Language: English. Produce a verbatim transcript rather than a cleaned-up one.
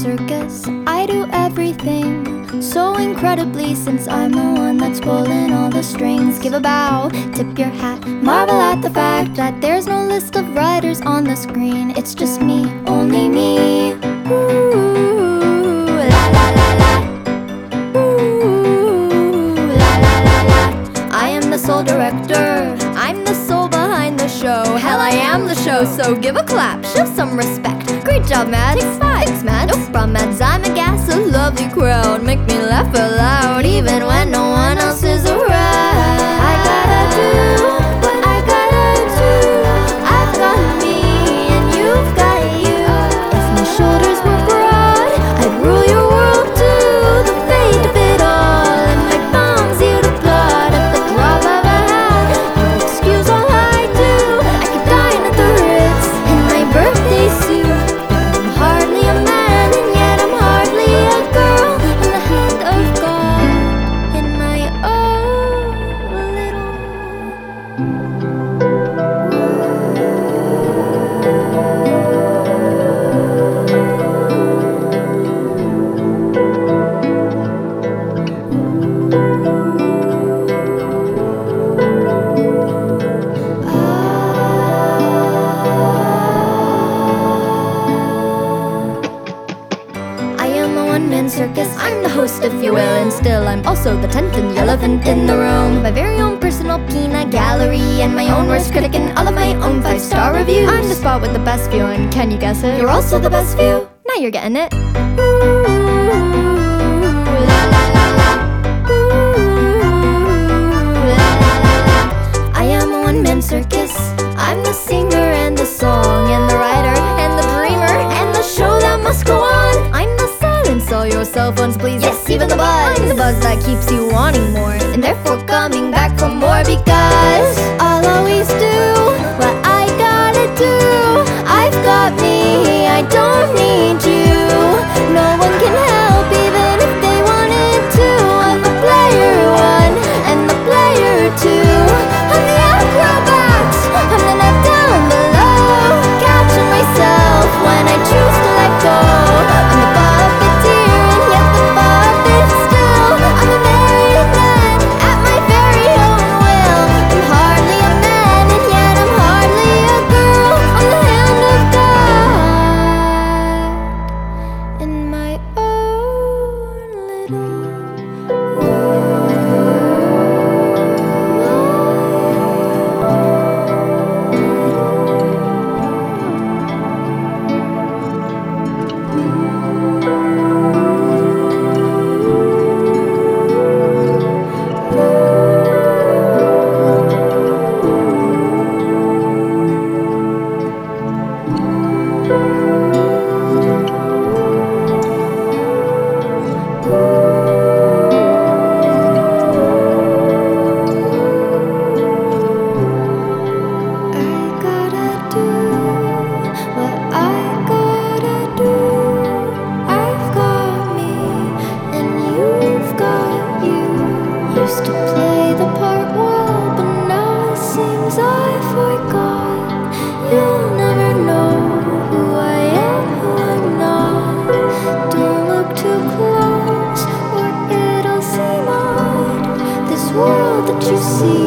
circus. I do everything so incredibly, since I'm the one that's pulling all the strings. Give a bow, tip your hat, marvel at the fact that there's no list of writers on the screen. It's just me, only me. Ooh, la la la la. Ooh, la la la la. I am the sole director, I'm the soul behind the show. Hell, I am the show, so give a clap, show some respect. Great job, Mads. Takes five. Thanks, Mads. No problem, Mads. I'm a gas, a lovely crowd. Make me laugh out loud, even when no one else is around. I gotta do what I gotta do. I've got me and you've got you. If my shoulders were broad, I'd rule your world too. The fate of it all, and my bombs you'd applaud at the drop of a hat. You'd excuse all I do. I could dine at the Ritz in my birthday suit. Hardly a man, and yet I'm hardly a girl. In the hand of God, in my own one-man circus. I'm the host, if you will, and still I'm also the tenth and the eleventh in the room. My very own personal peanut gallery, and my own worst critic, and all of my own five-star reviews. I'm the spot with the best view, and can you guess it? You're also the best view. Now you're getting it. Ooh, la la la la. Ooh, la la la la. I am a one-man circus. I'm the singer and the song and the writer and the dreamer and the show that must go on. I'm the silence all your cell phones, please. Yes, even the buzz. I'm the buzz that keeps you wanting more, and therefore coming back for more, because I'll always do what I gotta do. I've got me, I don't need you. No one can help even if they wanted to. I'm the player one and the player two. I'm the acrobat, I'm the net down below, catching myself when I choose to let go. I'm the puppeteer and yet the puppet still. I'm a marionette at my very own will. I'm hardly a man and yet I'm hardly a girl. I'm the hand of God in my own little used to play the part well, but now it seems I forgot. You'll never know who I am, who I'm not. Don't look too close or it'll seem odd. This world that you see